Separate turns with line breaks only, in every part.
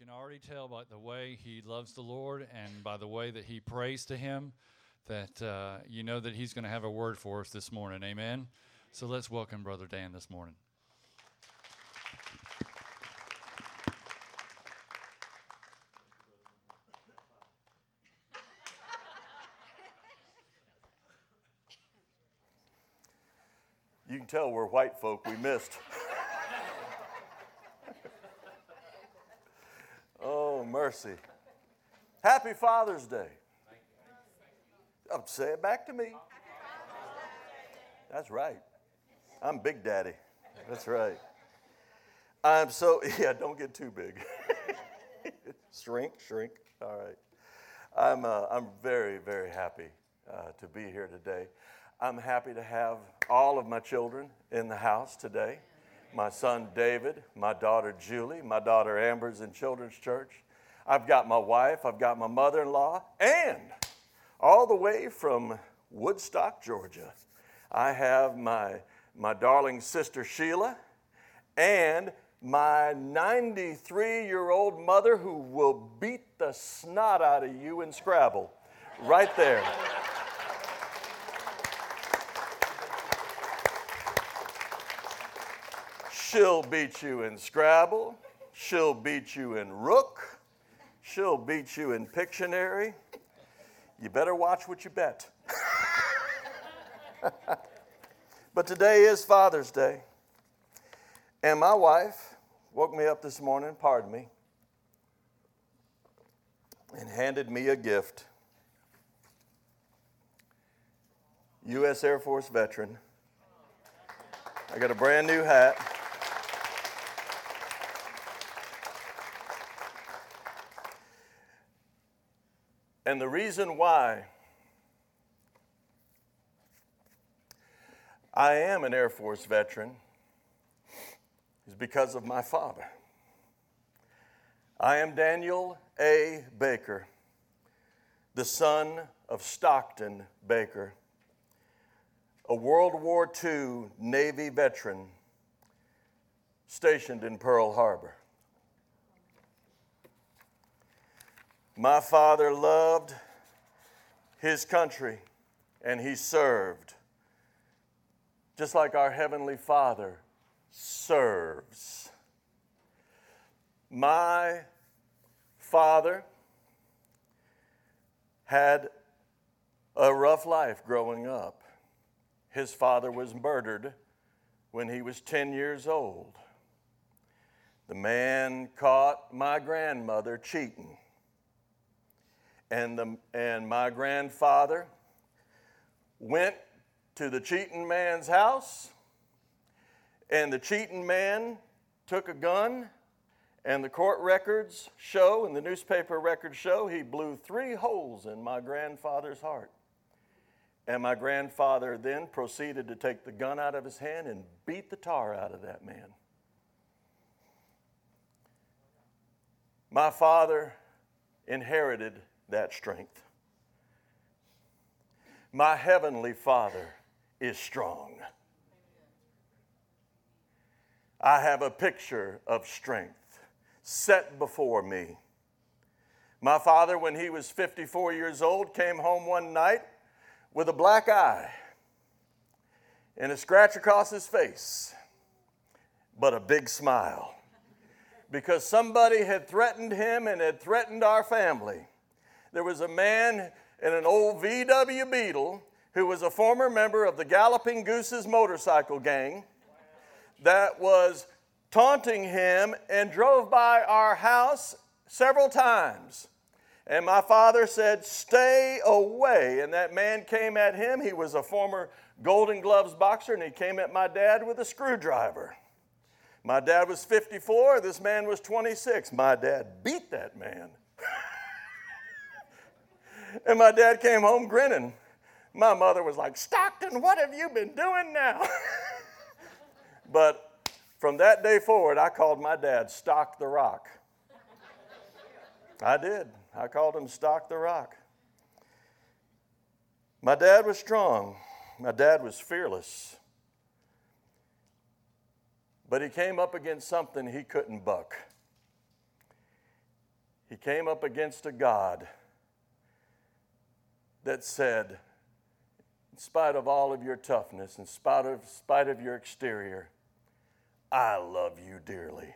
can already tell by the way he loves the Lord and by the way that he prays to him that you know that he's going to have a word for us this morning. Amen. So let's welcome Brother Dan this morning.
You can tell we're white folk. We missed. Oh, mercy. Happy Father's Day. Oh, say it back to me. That's right. I'm Big Daddy. That's right. Don't get too big. Shrink. All right. I'm very, very happy to be here today. I'm happy to have all of my children in the house today. My son David, my daughter Julie, my daughter Amber's in Children's Church. I've got my wife, I've got my mother-in-law, and all the way from Woodstock, Georgia, I have my darling sister Sheila and my 93-year-old mother who will beat the snot out of you in Scrabble right there. She'll beat you in Scrabble. She'll beat you in Rook. She'll beat you in Pictionary. You better watch what you bet. But today is Father's Day. And my wife woke me up this morning, pardon me, and handed me a gift. U.S. Air Force veteran. I got a brand new hat. And the reason why I am an Air Force veteran is because of my father. I am Daniel A. Baker, the son of Stockton Baker, a World War II Navy veteran stationed in Pearl Harbor. My father loved his country, and he served, just like our Heavenly Father serves. My father had a rough life growing up. His father was murdered when he was 10 years old. The man caught my grandmother cheating. And my grandfather went to the cheating man's house, and the cheating man took a gun, and the court records show, and the newspaper records show, he blew 3 holes in my grandfather's heart. And my grandfather then proceeded to take the gun out of his hand and beat the tar out of that man. My father inherited that strength. My Heavenly Father is strong. I have a picture of strength set before me. My father, when he was 54 years old, came home one night with a black eye and a scratch across his face, but a big smile, because somebody had threatened him and had threatened our family. There was a man in an old VW Beetle who was a former member of the Galloping Gooses motorcycle gang that was taunting him and drove by our house several times. And my father said, "Stay away." And that man came at him. He was a former Golden Gloves boxer, and he came at my dad with a screwdriver. My dad was 54. This man was 26. My dad beat that man. And my dad came home grinning. My mother was like, "Stockton, what have you been doing now?" But from that day forward, I called my dad Stock the Rock. I did. I called him Stock the Rock. My dad was strong. My dad was fearless. But he came up against something he couldn't buck. He came up against a God that said, in spite of all of your toughness, in spite of your exterior, I love you dearly.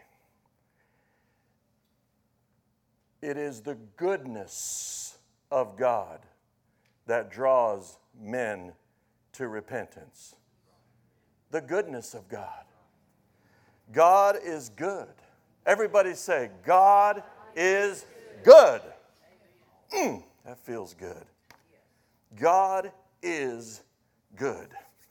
It is the goodness of God that draws men to repentance. The goodness of God. God is good. Everybody say, God is good. That feels good. God is good.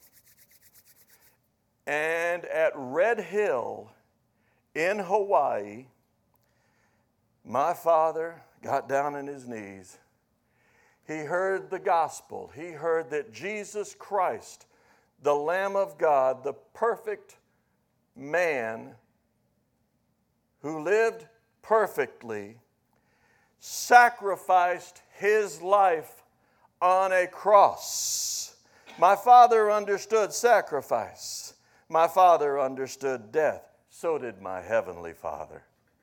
And at Red Hill in Hawaii, my father got down on his knees. He heard the gospel. He heard that Jesus Christ, the Lamb of God, the perfect man who lived perfectly, sacrificed his life on a cross. My father understood sacrifice. My father understood death. So did my heavenly Father.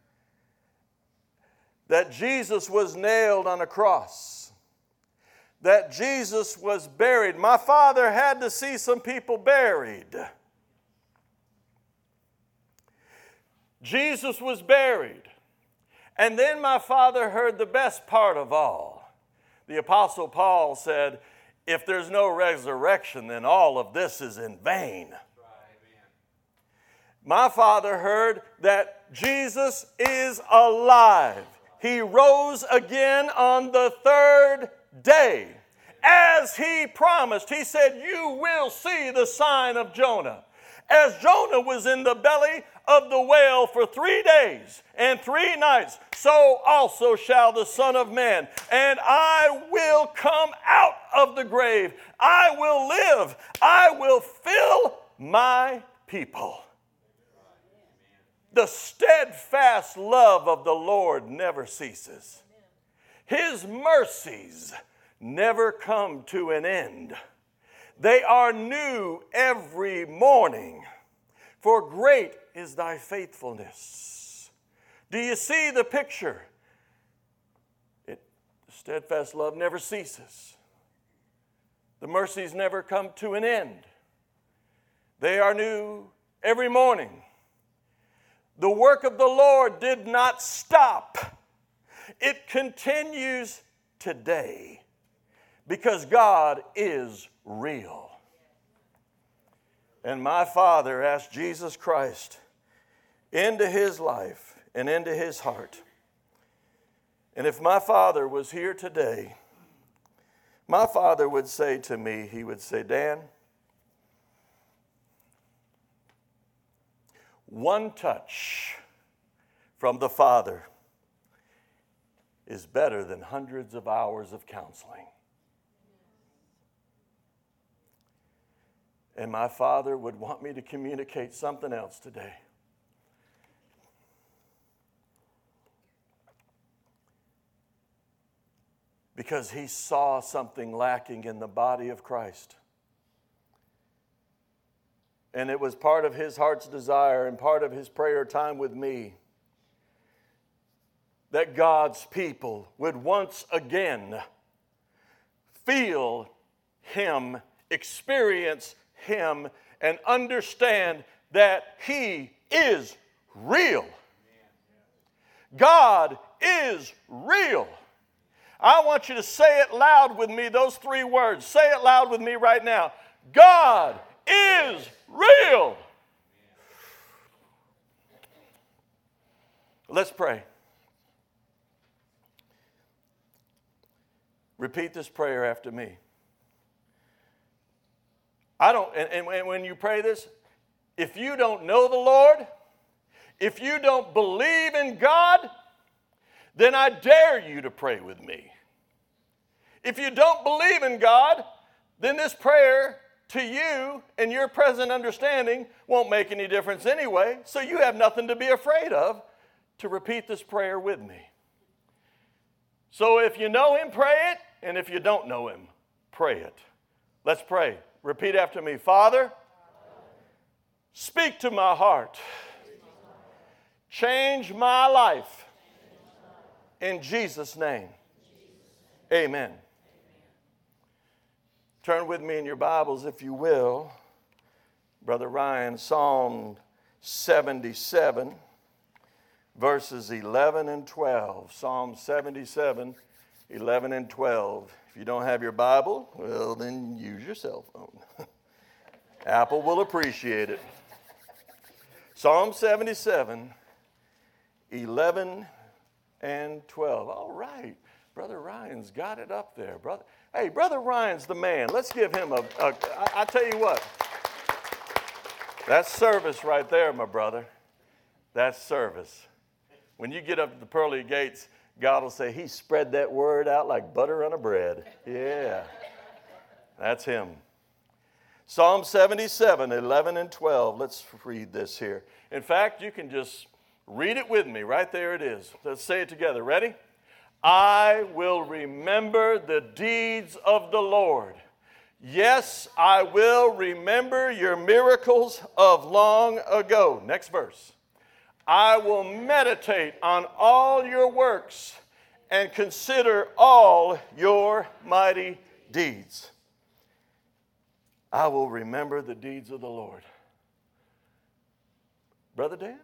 That Jesus was nailed on a cross. That Jesus was buried. My father had to see some people buried. Jesus was buried. And then my father heard the best part of all. The Apostle Paul said, if there's no resurrection, then all of this is in vain. My father heard that Jesus is alive. He rose again on the third day. As he promised, he said, you will see the sign of Jonah. As Jonah was in the belly of the whale for 3 days and 3 nights, so also shall the Son of Man. And I will come out of the grave. I will live. I will fill my people. The steadfast love of the Lord never ceases. His mercies never come to an end. They are new every morning, for great is thy faithfulness. Do you see the picture? The steadfast love never ceases. The mercies never come to an end. They are new every morning. The work of the Lord did not stop. It continues today because God is real. And my father asked Jesus Christ into his life and into his heart. And if my father was here today, my father would say to me, he would say, Dan, one touch from the Father is better than hundreds of hours of counseling. And my father would want me to communicate something else today. Because he saw something lacking in the body of Christ. And it was part of his heart's desire and part of his prayer time with me that God's people would once again feel him, experience him, and understand that he is real. God is real. I want you to say it loud with me, those 3 words. Say it loud with me right now. God is real. Let's pray. Repeat this prayer after me. And when you pray this, if you don't know the Lord, if you don't believe in God, then I dare you to pray with me. If you don't believe in God, then this prayer to you and your present understanding won't make any difference anyway, so you have nothing to be afraid of to repeat this prayer with me. So if you know him, pray it, and if you don't know him, pray it. Let's pray. Repeat after me. Father, speak to my heart. Change my life in Jesus' name. Amen. Turn with me in your Bibles, if you will, Brother Ryan, Psalm 77, verses 11 and 12. Psalm 77, 11 and 12. If you don't have your Bible, well, then use your cell phone. Apple will appreciate it. Psalm 77, 11 and 12. All right. Brother Ryan's got it up there. Hey, Brother Ryan's the man. Let's give him I tell you what. That's service right there, my brother. That's service. When you get up to the pearly gates, God will say, he spread that word out like butter on a bread. Yeah. That's him. Psalm 77, 11 and 12. Let's read this here. In fact, you can just read it with me. Right there it is. Let's say it together. Ready? I will remember the deeds of the Lord. Yes, I will remember your miracles of long ago. Next verse. I will meditate on all your works and consider all your mighty deeds. I will remember the deeds of the Lord. Brother Dan?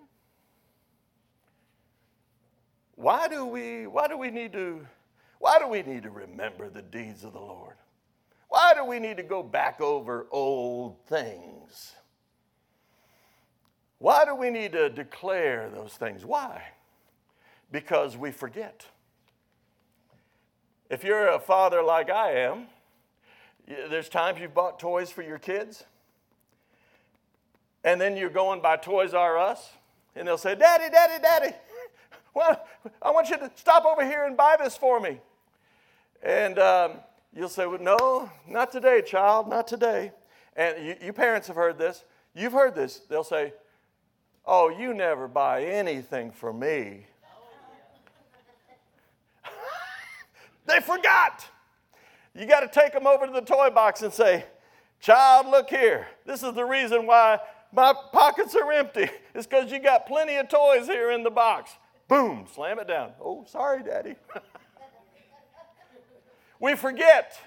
Why do we need to remember the deeds of the Lord? Why do we need to go back over old things? Why do we need to declare those things? Why? Because we forget. If you're a father like I am, there's times you've bought toys for your kids, and then you're going by Toys R Us, and they'll say, Daddy, Daddy, Daddy, well, I want you to stop over here and buy this for me. And you'll say, well, no, not today, child, not today. And you parents have heard this. You've heard this. They'll say, oh, you never buy anything for me. They forgot. You got to take them over to the toy box and say, child, look here. This is the reason why my pockets are empty. It's because you got plenty of toys here in the box. Boom, slam it down. Oh, sorry, Daddy. We forget.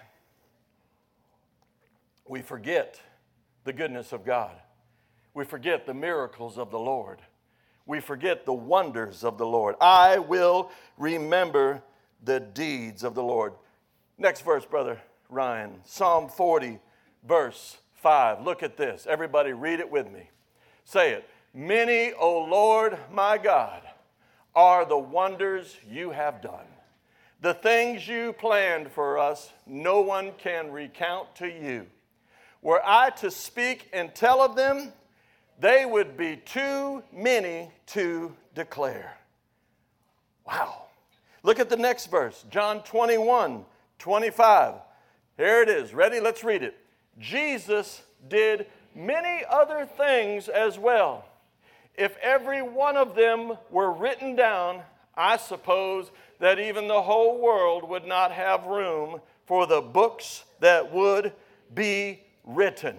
We forget the goodness of God. We forget the miracles of the Lord. We forget the wonders of the Lord. I will remember the deeds of the Lord. Next verse, Brother Ryan. Psalm 40, verse 5. Look at this. Everybody read it with me. Say it. Many, O Lord, my God, are the wonders you have done. The things you planned for us, no one can recount to you. Were I to speak and tell of them, they would be too many to declare. Wow. Look at the next verse, John 21, 25. Here it is. Ready? Let's read it. Jesus did many other things as well. If every one of them were written down, I suppose that even the whole world would not have room for the books that would be written.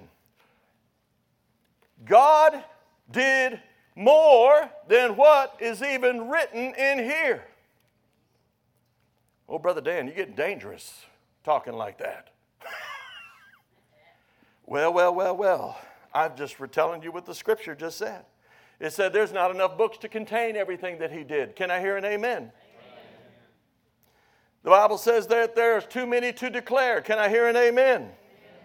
God did more than what is even written in here. Oh, Brother Dan, you're getting dangerous talking like that. Well. I'm just retelling you what the scripture just said. It said there's not enough books to contain everything that he did. Can I hear an amen? Amen. The Bible says that there's too many to declare. Can I hear an amen? Amen.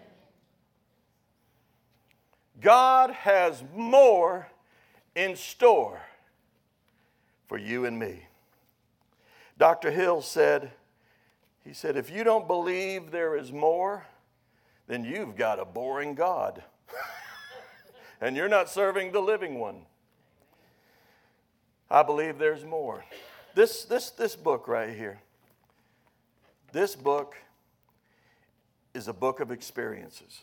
God has more in store for you and me. Dr. Hill said, if you don't believe there is more, then you've got a boring God. And you're not serving the living one. I believe there's more. This book right here, this book is a book of experiences.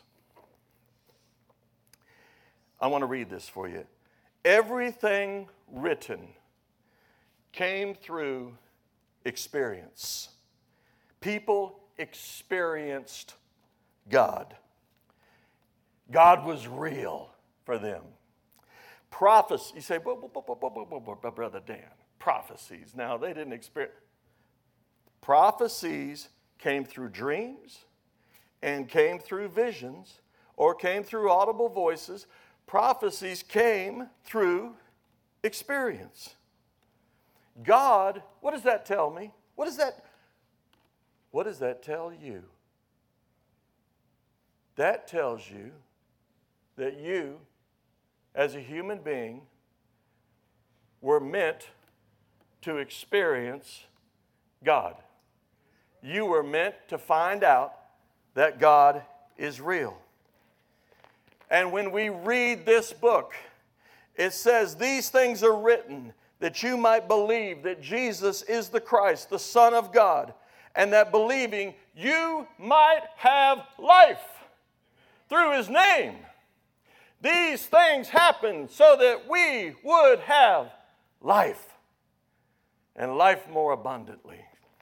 I want to read this for you. Everything written came through experience. People experienced God. God was real for them. Prophecy, you say, Brother Dan, prophecies. Now, they didn't experience. Prophecies came through dreams and came through visions or came through audible voices. Prophecies came through experience. God, what does that tell me? What does that tell you? That tells you that you, as a human being, were meant to experience God. You were meant to find out that God is real. And when we read this book, it says, "These things are written that you might believe that Jesus is the Christ, the Son of God, and that believing you might have life through His name. These things happened so that we would have life, and life more abundantly."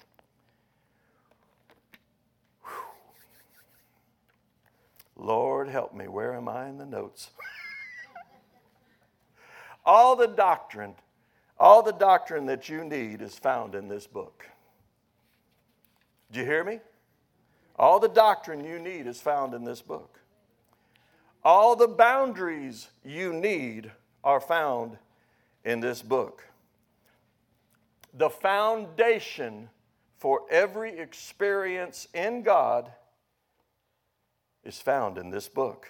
Lord, help me. Where am I in the notes? All the doctrine that you need is found in this book. Do you hear me? All the doctrine you need is found in this book. All the boundaries you need are found in this book. The foundation for every experience in God is found in this book.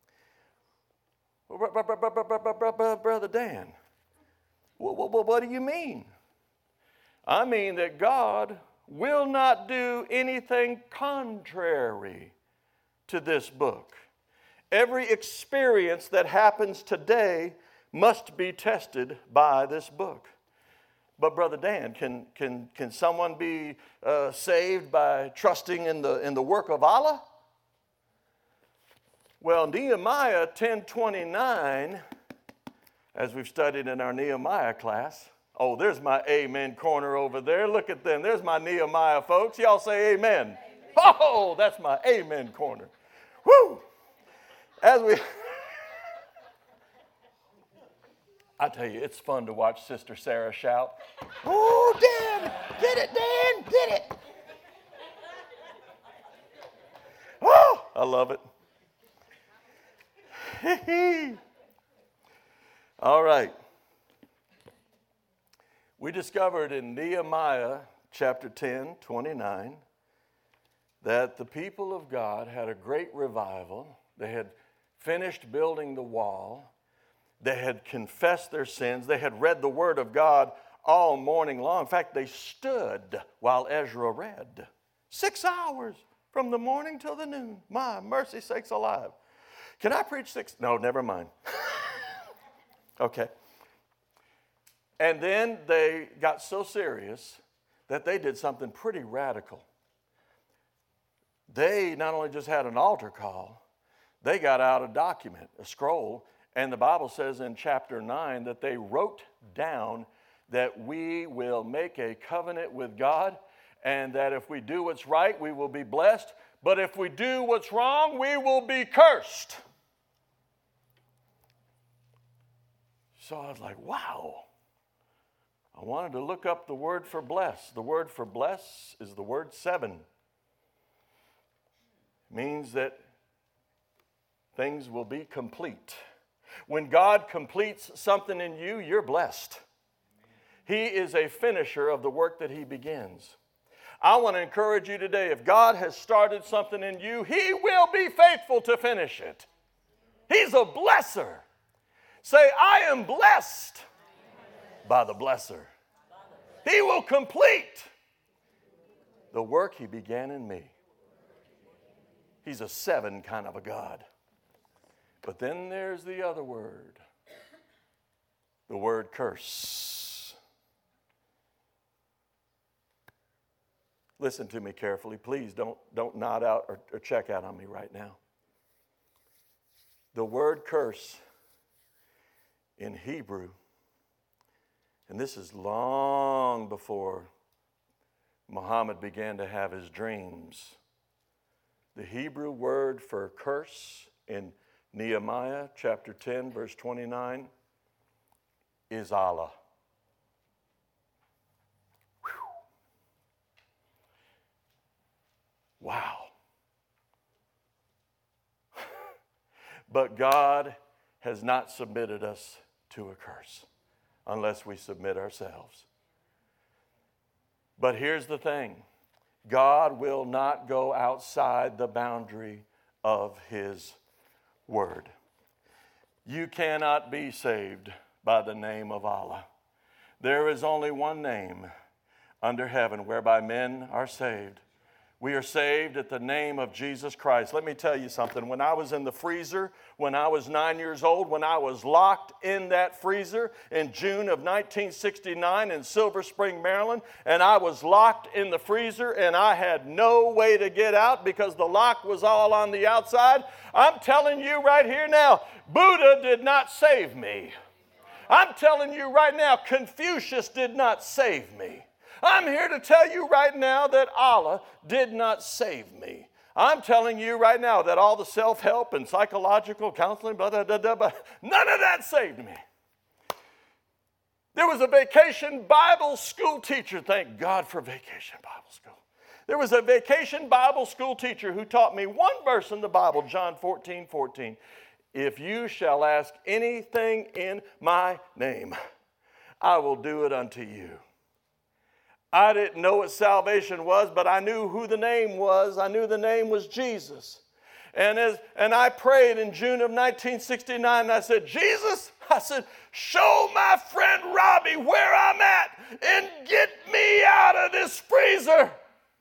Brother Dan, what do you mean? I mean that God will not do anything contrary to this book. Every experience that happens today must be tested by this book. But Brother Dan, can someone be saved by trusting in the work of Allah? Well, Nehemiah 10:29, as we've studied in our Nehemiah class. Oh, there's my amen corner over there. Look at them. There's my Nehemiah folks. Y'all say amen. Oh, that's my amen corner. Woo! I tell you, it's fun to watch Sister Sarah shout. Oh, Dan, get it, Dan, get it. Oh, I love it. All right. We discovered in Nehemiah chapter 10:29 that the people of God had a great revival. They had finished building the wall. They had confessed their sins. They had read the Word of God all morning long. In fact, they stood while Ezra read. 6 hours from the morning till the noon. My mercy sakes alive. Can I preach 6? No, never mind. Okay. And then they got so serious that they did something pretty radical. They not only just had an altar call, they got out a document, a scroll, and the Bible says in chapter 9 that they wrote down that we will make a covenant with God, and that if we do what's right, we will be blessed, but if we do what's wrong, we will be cursed. So I was like, wow. I wanted to look up the word for bless. The word for bless is the word 7. It means that things will be complete. When God completes something in you, you're blessed. He is a finisher of the work that He begins. I want to encourage you today, if God has started something in you, He will be faithful to finish it. He's a blesser. Say, I am blessed by the blesser. He will complete the work He began in me. He's a 7 kind of a God. But then there's the other word, the word curse. Listen to me carefully. Please don't nod out or check out on me right now. The word curse in Hebrew, and this is long before Muhammad began to have his dreams. The Hebrew word for curse in Nehemiah chapter 10, verse 29 is Allah. Whew. But God has not submitted us to a curse unless we submit ourselves. But here's the thing. God will not go outside the boundary of His word. You cannot be saved by the name of Allah. There is only one name under heaven whereby men are saved. We are saved at the name of Jesus Christ. Let me tell you something. When I was in the freezer, when I was 9 years old, when I was locked in that freezer in June of 1969 in Silver Spring, Maryland, and I was locked in the freezer and I had no way to get out because the lock was all on the outside, I'm telling you right here now, Buddha did not save me. I'm telling you right now, Confucius did not save me. I'm here to tell you right now that Allah did not save me. I'm telling you right now that all the self-help and psychological counseling, none of that saved me. There was a vacation Bible school teacher. Thank God for vacation Bible school. There was a vacation Bible school teacher who taught me one verse in the Bible, John 14:14. If you shall ask anything in my name, I will do it unto you. I didn't know what salvation was, but I knew who the name was. I knew the name was Jesus. And I prayed in June of 1969, and I said, Jesus, I said, show my friend Robbie where I'm at and get me out of this freezer.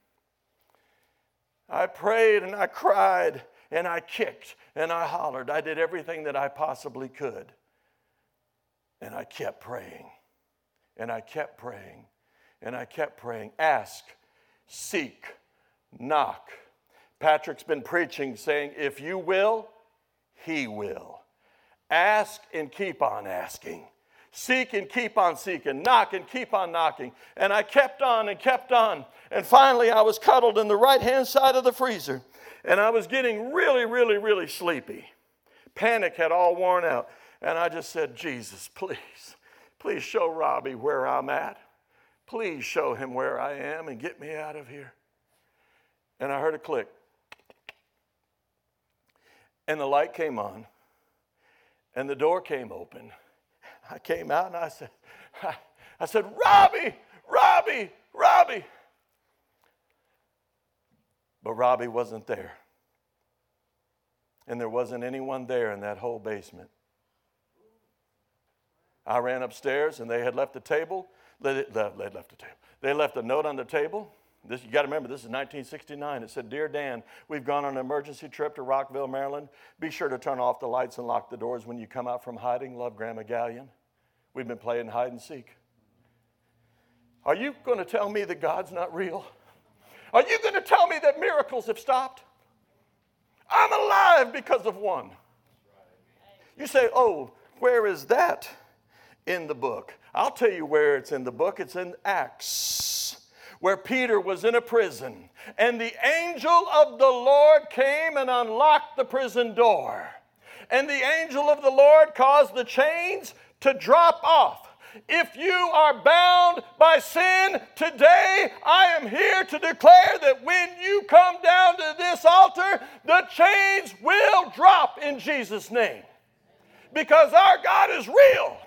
I prayed and I cried and I kicked and I hollered. I did everything that I possibly could. And I kept praying. And I kept praying. And I kept praying. Ask, seek, knock. Patrick's been preaching saying, if you will, He will. Ask and keep on asking. Seek and keep on seeking. Knock and keep on knocking. And I kept on and kept on. And finally I was cuddled in the right-hand side of the freezer. And I was getting really, really, really sleepy. Panic had all worn out. And I just said, Jesus, please show Robbie where I'm at. Please show him where I am and get me out of here. And I heard a click. And the light came on. And the door came open. I came out and I said, Robbie. But Robbie wasn't there. And there wasn't anyone there in that whole basement. I ran upstairs and they had left the table. They left a note on the table. You got to remember, this is 1969. It said, Dear Dan, we've gone on an emergency trip to Rockville, Maryland. Be sure to turn off the lights and lock the doors when you come out from hiding. Love, Grandma Gallion. We've been playing hide and seek. Are you going to tell me that God's not real? Are you going to tell me that miracles have stopped? I'm alive because of one. You say, oh, where is that in the book? I'll tell you where it's in the book. It's in Acts, where Peter was in a prison. And the angel of the Lord came and unlocked the prison door. And the angel of the Lord caused the chains to drop off. If you are bound by sin today, I am here to declare that when you come down to this altar, the chains will drop in Jesus' name. Because our God is real.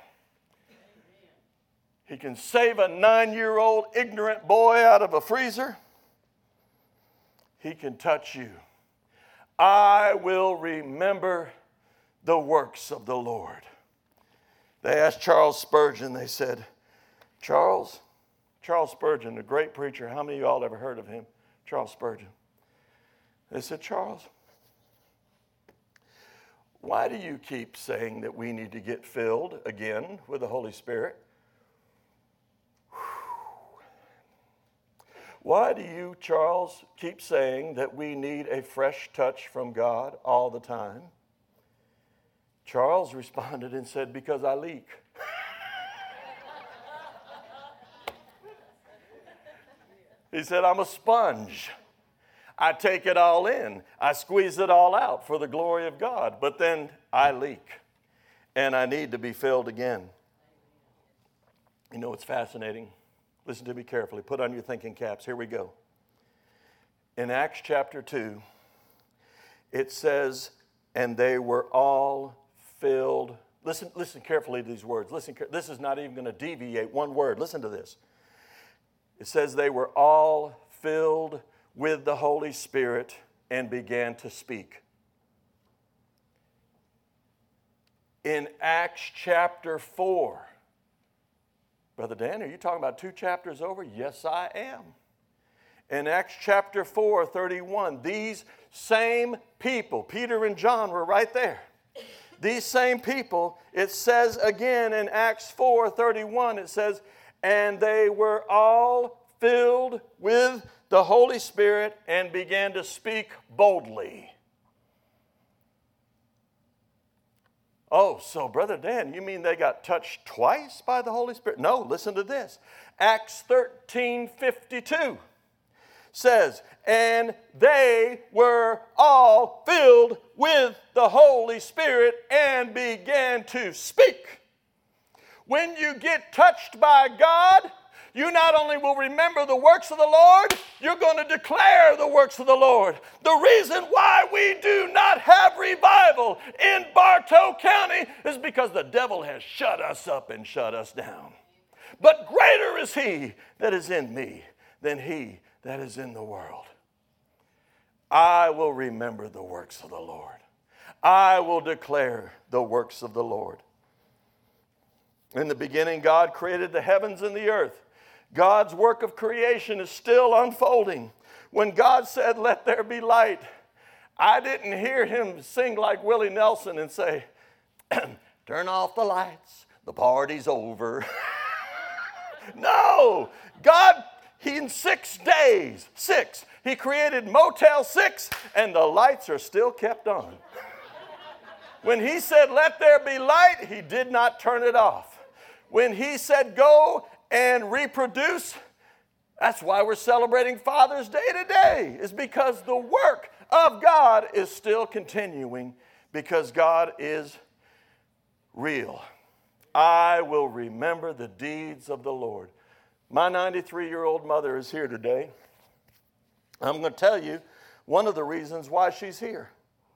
He can save a 9-year-old ignorant boy out of a freezer. He can touch you. I will remember the works of the Lord. They asked Charles Spurgeon, they said, Charles Spurgeon, a great preacher. How many of you all ever heard of him? Charles Spurgeon. They said, Charles, why do you keep saying that we need to get filled again with the Holy Spirit? Why do you, Charles, keep saying that we need a fresh touch from God all the time? Charles responded and said, because I leak. He said, I'm a sponge. I take it all in. I squeeze it all out for the glory of God. But then I leak. And I need to be filled again. You know what's fascinating? Listen to me carefully. Put on your thinking caps. Here we go. In Acts chapter 2, it says and they were all filled. Listen carefully to these words. This is not even going to deviate one word. Listen to this. It says they were all filled with the Holy Spirit and began to speak. In Acts chapter 4, Brother Dan, are you talking about 2 chapters over? Yes, I am. In Acts chapter 4, 31, these same people, Peter and John were right there. These same people, it says again in Acts 4, 31, it says, and they were all filled with the Holy Spirit and began to speak boldly. Oh, so Brother Dan, you mean they got touched twice by the Holy Spirit? No, listen to this. Acts 13:52 says, and they were all filled with the Holy Spirit and began to speak. When you get touched by God, you not only will remember the works of the Lord, you're going to declare the works of the Lord. The reason why we do not have revival in Bartow County is because the devil has shut us up and shut us down. But greater is he that is in me than he that is in the world. I will remember the works of the Lord. I will declare the works of the Lord. In the beginning, God created the heavens and the earth. God's work of creation is still unfolding. When God said, let there be light, I didn't hear him sing like Willie Nelson and say, turn off the lights, the party's over. No, God, in 6 days, he created Motel 6 and the lights are still kept on. When he said, let there be light, he did not turn it off. When he said, go and reproduce, that's why we're celebrating Father's Day today, is because the work of God is still continuing because God is real. I will remember the deeds of the Lord. My 93-year-old mother is here today. I'm going to tell you one of the reasons why she's here.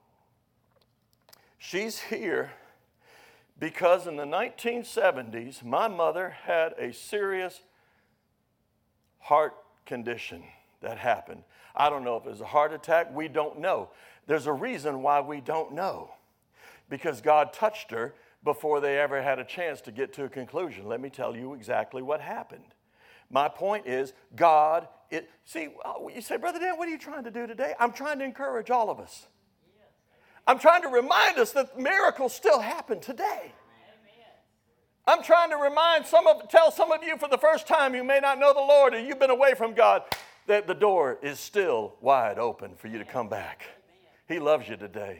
She's here because in the 1970s, my mother had a serious heart condition that happened. I don't know if it was a heart attack. We don't know. There's a reason why we don't know. Because God touched her before they ever had a chance to get to a conclusion. Let me tell you exactly what happened. My point is, you say, Brother Dan, what are you trying to do today? I'm trying to encourage all of us. I'm trying to remind us that miracles still happen today. I'm trying to tell some of you for the first time you may not know the Lord or you've been away from God, that the door is still wide open for you to come back. He loves you today.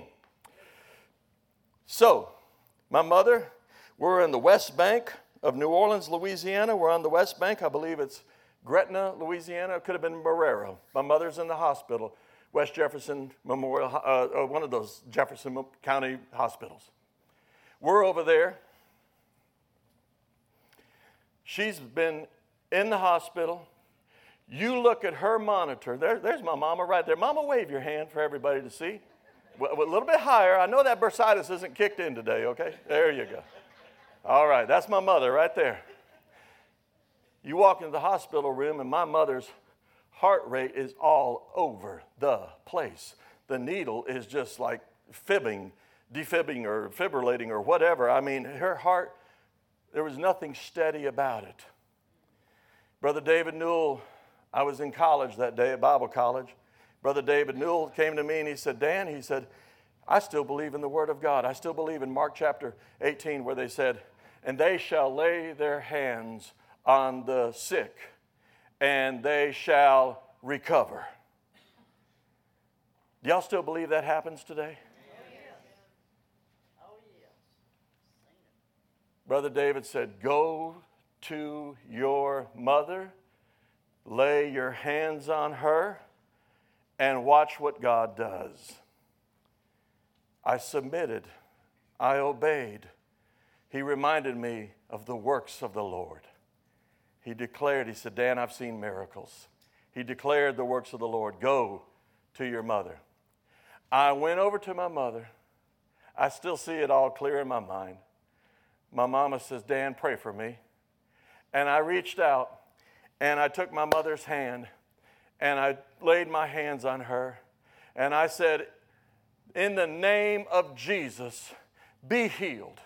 So, my mother, we're in the West Bank of New Orleans, Louisiana. We're on the West Bank. I believe it's Gretna, Louisiana. It could have been Marrero. My mother's in the hospital. West Jefferson Memorial, one of those Jefferson County hospitals. We're over there. She's been in the hospital. You look at her monitor. There's my mama right there. Mama, wave your hand for everybody to see. A little bit higher. I know that bursitis isn't kicked in today, okay? There you go. All right, that's my mother right there. You walk into the hospital room and my mother's heart rate is all over the place. The needle is just like defibbing or fibrillating or whatever. I mean, her heart, there was nothing steady about it. Brother David Newell, I was in college that day at Bible college. Brother David Newell came to me and he said, Dan, he said, I still believe in the Word of God. I still believe in Mark chapter 18 where they said, and they shall lay their hands on the sick and they shall recover. Do y'all still believe that happens today?
Oh, yes.
Brother David said, go to your mother, lay your hands on her, and watch what God does. I submitted. I obeyed. He reminded me of the works of the Lord. He declared, he said, Dan, I've seen miracles. He declared the works of the Lord. Go to your mother. I went over to my mother. I still see it all clear in my mind. My mama says, Dan, pray for me. And I reached out and I took my mother's hand and I laid my hands on her. And I said, in the name of Jesus, be healed.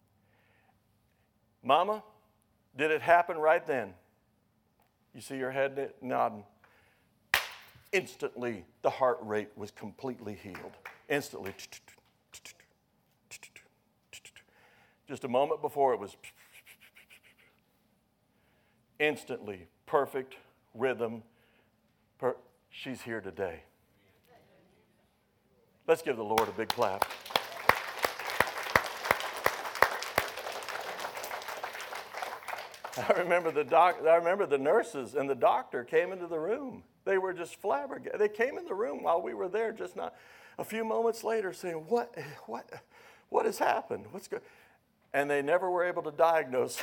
Mama, did it happen right then? You see your head nodding. Instantly, the heart rate was completely healed. Instantly. Just a moment before, it was instantly perfect rhythm. She's here today. Let's give the Lord a big clap. I remember the nurses and the doctor came into the room. They were just flabbergasted. They came in the room while we were there, just not a few moments later, saying, "What has happened? What's good?" And they never were able to diagnose.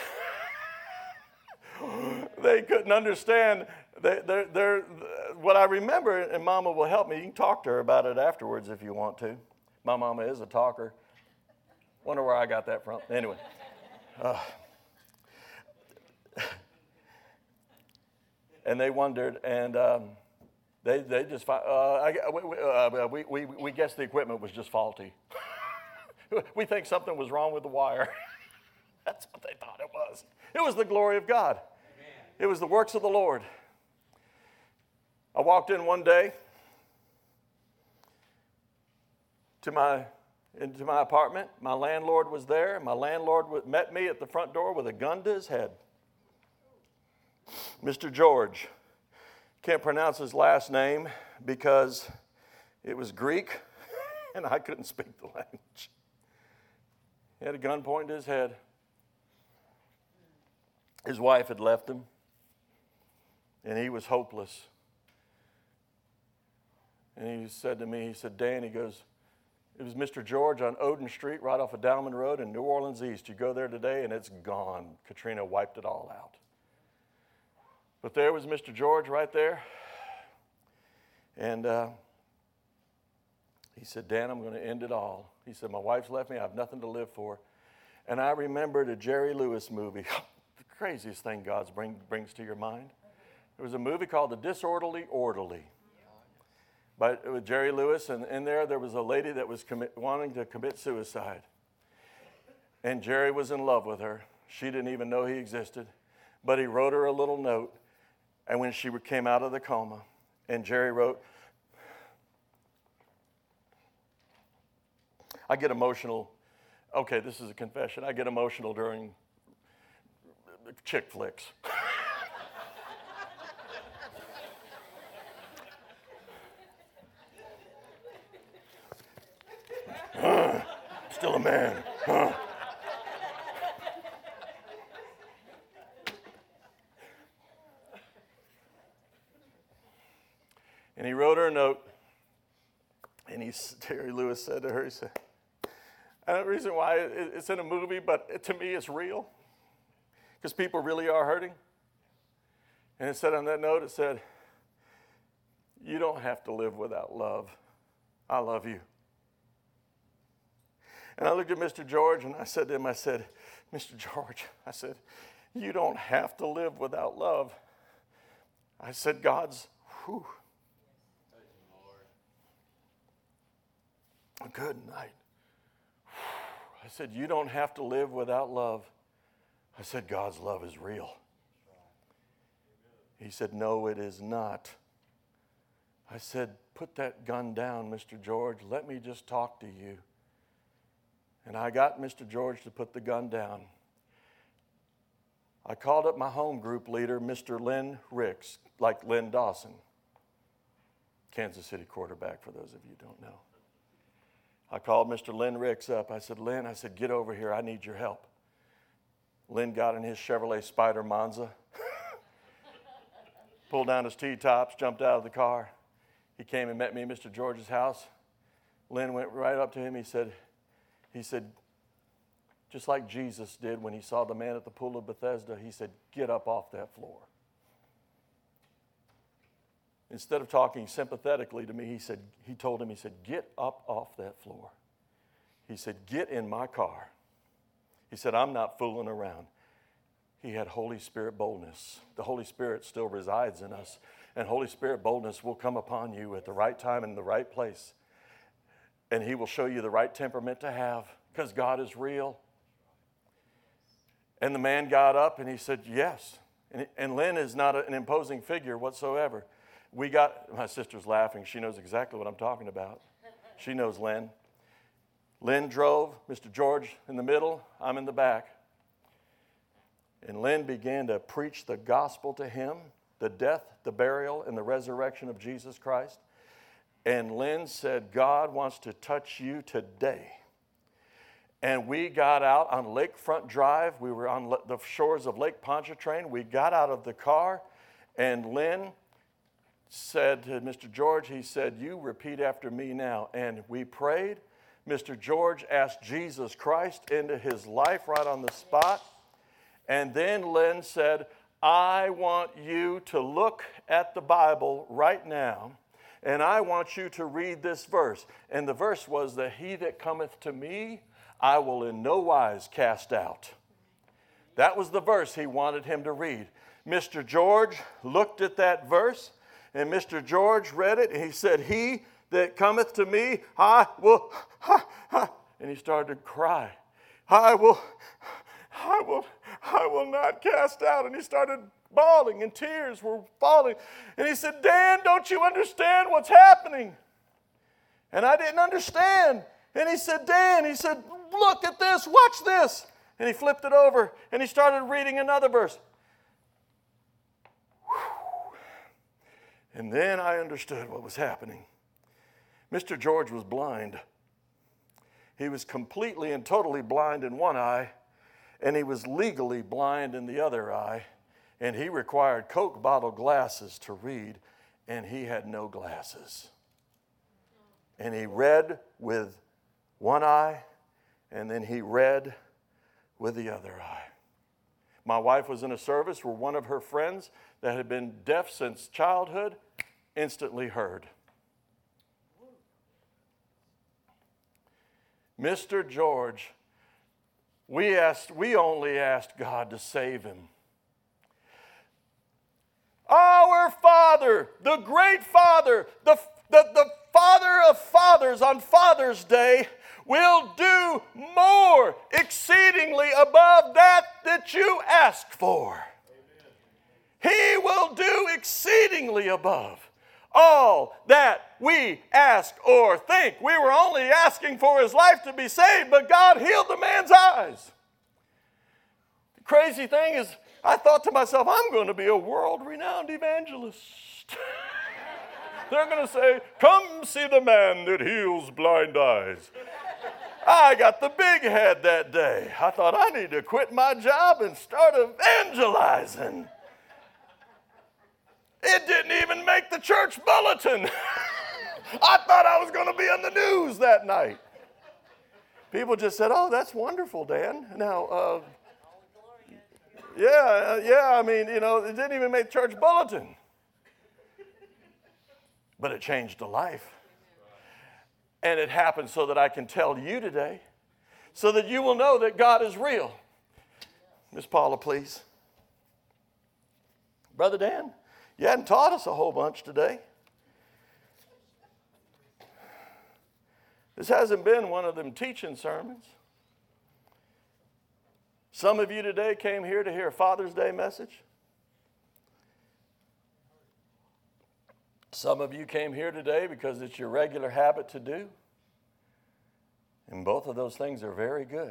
They couldn't understand. What I remember, and Mama will help me. You can talk to her about it afterwards if you want to. My mama is a talker. Wonder where I got that from. Anyway. And they wondered, and they just we guess the equipment was just faulty. We think something was wrong with the wire. That's what they thought it was. It was the glory of God. Amen. It was the works of the Lord. I walked in one day into my apartment. My landlord was there. My landlord met me at the front door with a gun to his head. Mr. George. Can't pronounce his last name because it was Greek and I couldn't speak the language. He had a gun pointed to his head. His wife had left him and he was hopeless. And he said to me, he said, Dan, he goes, it was Mr. George on Odin Street right off of Dowman Road in New Orleans East. You go there today and it's gone. Katrina wiped it all out. But there was Mr. George right there. And he said, Dan, I'm going to end it all. He said, my wife's left me. I have nothing to live for. And I remembered a Jerry Lewis movie. The craziest thing God brings to your mind. There was a movie called The Disorderly Orderly with Jerry Lewis. And in there was a lady that was wanting to commit suicide. And Jerry was in love with her. She didn't even know he existed. But he wrote her a little note. And when she came out of the coma, and Jerry wrote, I get emotional. Okay, this is a confession. I get emotional during chick flicks. Still a man. And he wrote her a note, and Jerry Lewis said to her, he said, and the reason why it's in a movie, but to me it's real, because people really are hurting. And it said on that note, it said, you don't have to live without love. I love you. And I looked at Mr. George, and I said to him, I said, Mr. George, I said, you don't have to live without love. I said, God's, whew. Good night. I said, you don't have to live without love. I said, God's love is real. He said, no, it is not. I said, put that gun down, Mr. George. Let me just talk to you. And I got Mr. George to put the gun down. I called up my home group leader, Mr. Lynn Ricks, like Lynn Dawson, Kansas City quarterback, for those of you who don't know. I called Mr. Lynn Ricks up. I said, Lynn, get over here. I need your help. Lynn got in his Chevrolet Spider Monza, pulled down his T-tops, jumped out of the car. He came and met me at Mr. George's house. Lynn went right up to him. He said, just like Jesus did when he saw the man at the pool of Bethesda, he said, get up off that floor. instead of talking sympathetically to me, he told him, get up off that floor. He said, get in my car. He said, I'm not fooling around. He had Holy Spirit boldness. The Holy Spirit still resides in us. And Holy Spirit boldness will come upon you at the right time and the right place. And He will show you the right temperament to have, because God is real. And the man got up and he said, yes. And Lynn is not an imposing figure whatsoever. My sister's laughing. She knows exactly what I'm talking about. She knows Lynn. Lynn drove, Mr. George in the middle, I'm in the back. And Lynn began to preach the gospel to him, the death, the burial, and the resurrection of Jesus Christ. And Lynn said, God wants to touch you today. And we got out on Lakefront Drive. We were on the shores of Lake Pontchartrain. We got out of the car, and Lynn said to Mr. George, he said, you repeat after me now. And we prayed. Mr. George asked Jesus Christ into his life right on the spot. And then Lynn said, I want you to look at the Bible right now, and I want you to read this verse. And the verse was that he that cometh to me, I will in no wise cast out. That was the verse he wanted him to read. Mr. George looked at that verse, and Mr. George read it, and he said, he that cometh to me, I will, and he started to cry. I will not cast out. And he started bawling, and tears were falling. And he said, Dan, don't you understand what's happening? And I didn't understand. And he said, Dan, look at this, watch this. And he flipped it over, and he started reading another verse. And then I understood what was happening. Mr. George was blind. He was completely and totally blind in one eye, and he was legally blind in the other eye, and he required Coke bottle glasses to read, and he had no glasses. And he read with one eye, and then he read with the other eye. My wife was in a service where one of her friends that had been deaf since childhood instantly heard. Mr. George, we only asked God to save him. Our Father, the great Father, the Father of fathers on Father's Day, will do more exceedingly above that you ask for. Amen. He will do exceedingly above all that we ask or think. We were only asking for his life to be saved, but God healed the man's eyes. The crazy thing is, I thought to myself, I'm going to be a world-renowned evangelist. They're going to say, come see the man that heals blind eyes. I got the big head that day. I thought, I need to quit my job and start evangelizing. It didn't even make the church bulletin. I thought I was going to be on the news that night. People just said, oh, that's wonderful, Dan. Now, I mean, it didn't even make church bulletin. But it changed a life. And it happened so that I can tell you today, so that you will know that God is real. Miss Paula, please. Brother Dan, you hadn't taught us a whole bunch today. This hasn't been one of them teaching sermons. Some of you today came here to hear a Father's Day message. Some of you came here today because it's your regular habit to do. And both of those things are very good.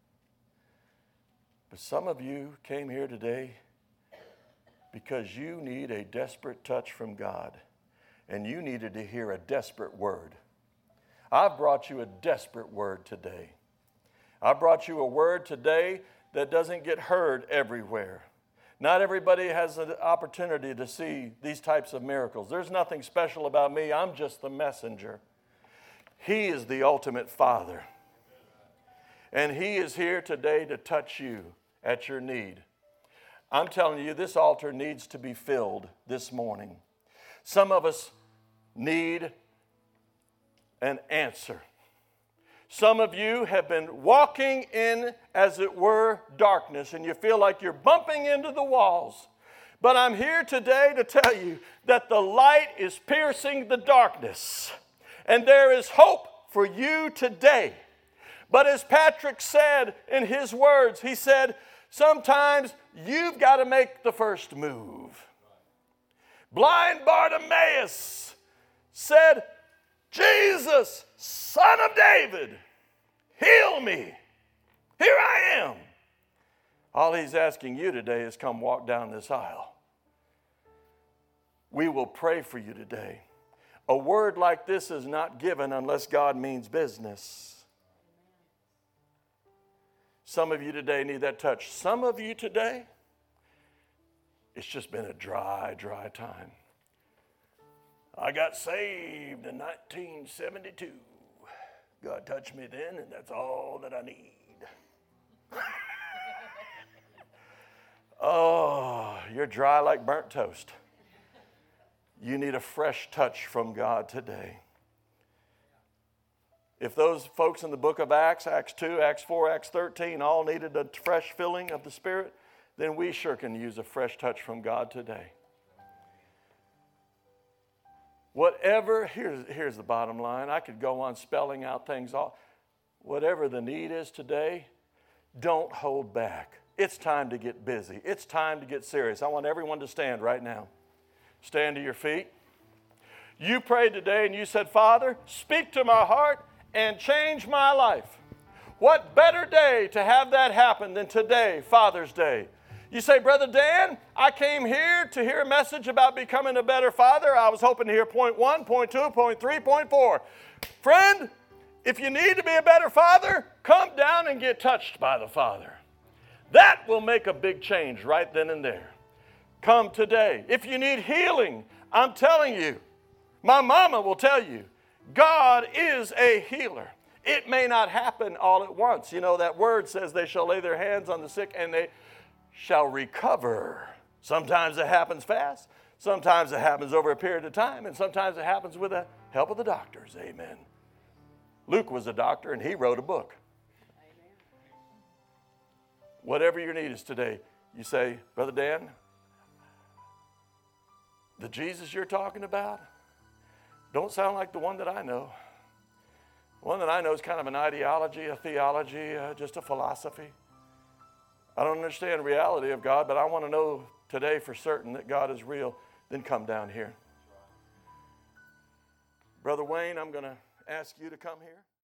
But some of you came here today because you need a desperate touch from God. And you needed to hear a desperate word. I've brought you a desperate word today. I brought you a word today that doesn't get heard everywhere. Not everybody has an opportunity to see these types of miracles. There's nothing special about me. I'm just the messenger. He is the ultimate Father. And He is here today to touch you at your need. I'm telling you, this altar needs to be filled this morning. Some of us need an answer. Some of you have been walking in, as it were, darkness, and you feel like you're bumping into the walls. But I'm here today to tell you that the light is piercing the darkness, and there is hope for you today. But as Patrick said in his words, he said, sometimes you've got to make the first move. Blind Bartimaeus said, Jesus, Son of David, heal me. Here I am. All he's asking you today is come walk down this aisle. We will pray for you today. A word like this is not given unless God means business. Some of you today need that touch. Some of you today, it's just been a dry time. I got saved in 1972. God touched me then, and that's all that I need. Oh, you're dry like burnt toast. You need a fresh touch from God today. If those folks in the book of Acts, Acts 2, Acts 4, Acts 13, all needed a fresh filling of the Spirit, then we sure can use a fresh touch from God today. Whatever, here's the bottom line. I could go on spelling out things. Whatever the need is today, don't hold back. It's time to get busy. It's time to get serious. I want everyone to stand right now. Stand to your feet. You prayed today and you said, Father, speak to my heart and change my life. What better day to have that happen than today, Father's Day? You say, Brother Dan, I came here to hear a message about becoming a better father. I was hoping to hear point 1, point 2, point 3, point 4. Friend, if you need to be a better father, come down and get touched by the Father. That will make a big change right then and there. Come today. If you need healing, I'm telling you, my mama will tell you, God is a healer. It may not happen all at once. You know, that word says they shall lay their hands on the sick and they shall recover. Sometimes it happens fast. Sometimes it happens over a period of time. And sometimes it happens with the help of the doctors. Amen. Luke was a doctor and he wrote a book. Amen. Whatever your need is today, you say, Brother Dan, the Jesus you're talking about don't sound like the one that I know. The one that I know is kind of an ideology, a theology, just a philosophy. I don't understand the reality of God, but I want to know today for certain that God is real. Then come down here. Brother Wayne, I'm going to ask you to come here.